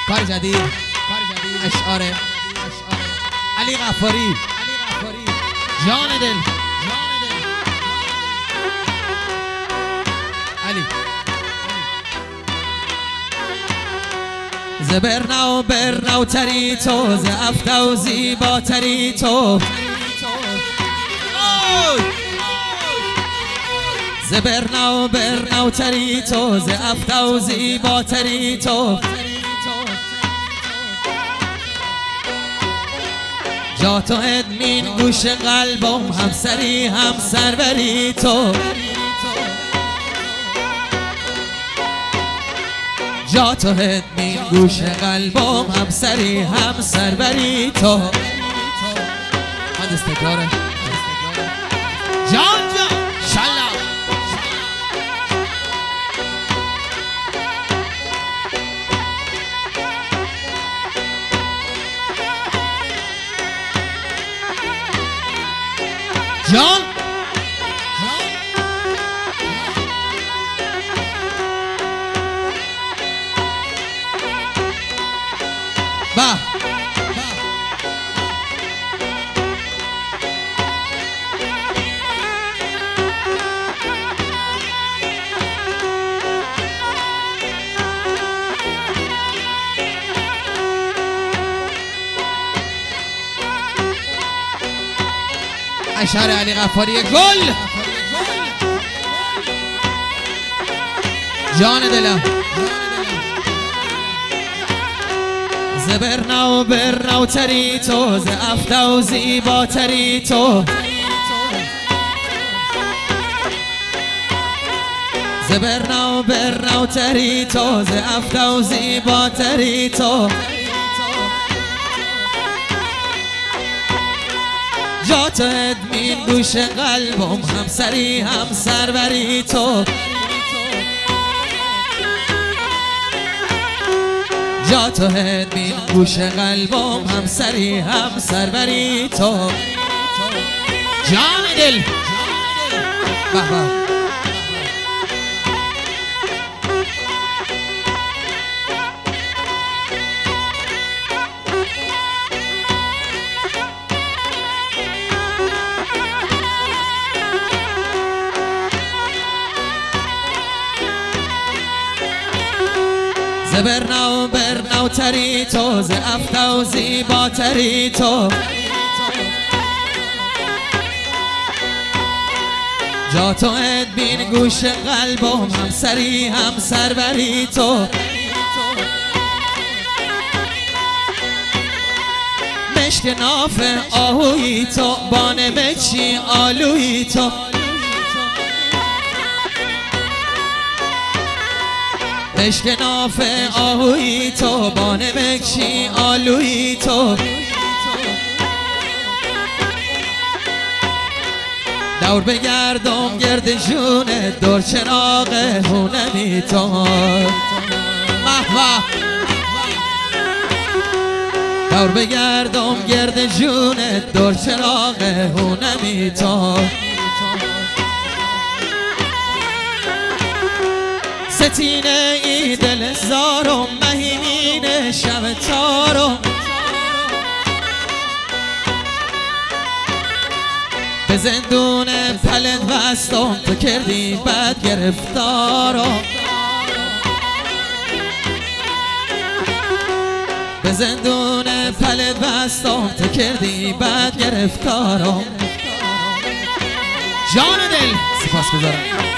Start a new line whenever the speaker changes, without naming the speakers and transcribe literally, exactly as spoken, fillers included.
کار جدید، اشعار علی غفاری، جان دل علی. ز برنو برنو تری تو، ز افتو زیبا تری تو، ز برنو برنو تری تو، ز افتو زیبا تری تو، جا تو ادمین گوش قلبم، همسری هم سروری تو، جا تو ادمین گوش قلبم، همسری هم سروری تو. من دستکاره جان جان شلا جان با اشعار علی غفاری گل، جان دلم. ز برنو برنو تری تو، ز افتو زیبا تری تو، ز برنو برنو تری تو، ز افتو زیبا تری تو، جا تو ادمین گوش قلبم، همسری هم سروری تو، جا تو ادمین گوش قلبم، همسری هم سروری تو. جان دل بابا ز برنو برنو تری تو، ز افتو زیبا تری تو، جا تو ادمین گوش قلبم، همسری هم سروری تو، مشک ناف آهویی تو، بانمکشی آلویی تو، مشک ناف آهویی تو، بانمکشی آلویی تو، دور بگردم گرد جونت، دور چراغ هونمی تو، محوا دور بگردم گرد جونت، دور چراغ هونمی تو، ستینه ای دل زارم، مهینین شب تارم، به زندون پلت بستم، تو کردی بد گرفتارم، به زندون پلت بستم، تو کردی بد گرفتارم. جان دل سپاس گذارم.